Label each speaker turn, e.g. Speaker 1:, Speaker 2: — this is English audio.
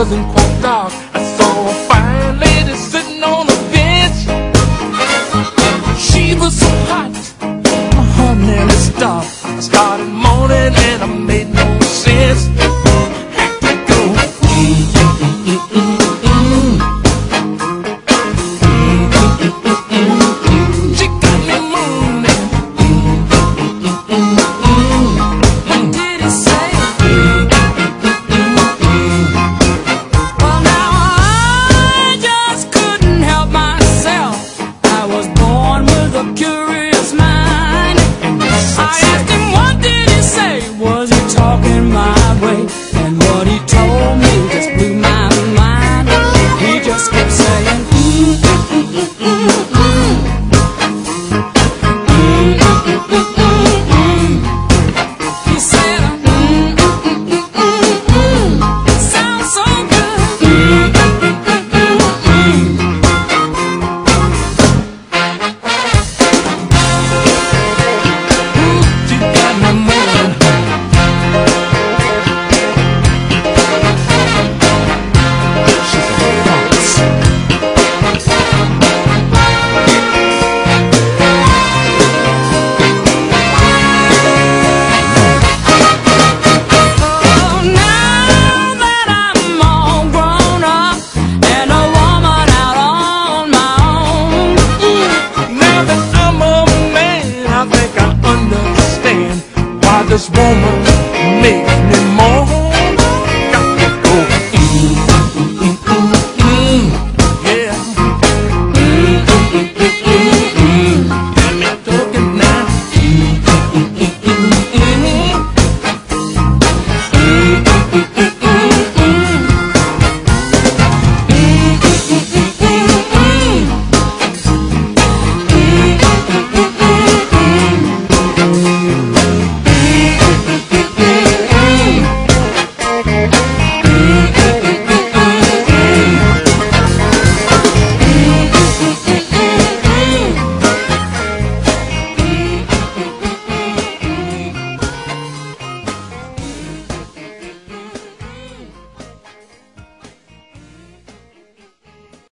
Speaker 1: wasn't quite dark, I saw a fine lady sitting on a bench. She was so hot, my heart nearly stopped. I started moaning and I made no sense. Had to go. She got me mooning. What did he say? Well, now I just couldn't help myself. I was born with a curious mind. I asked him, what did he say? Was he talking my way? And what he told me just blew my mind. He just kept saying, he said, sounds so good. You got me moving. She's a fox. Oh, now that I'm all grown up and a woman out on my own, now that I'm a man, I think I understand why this woman makes me moan.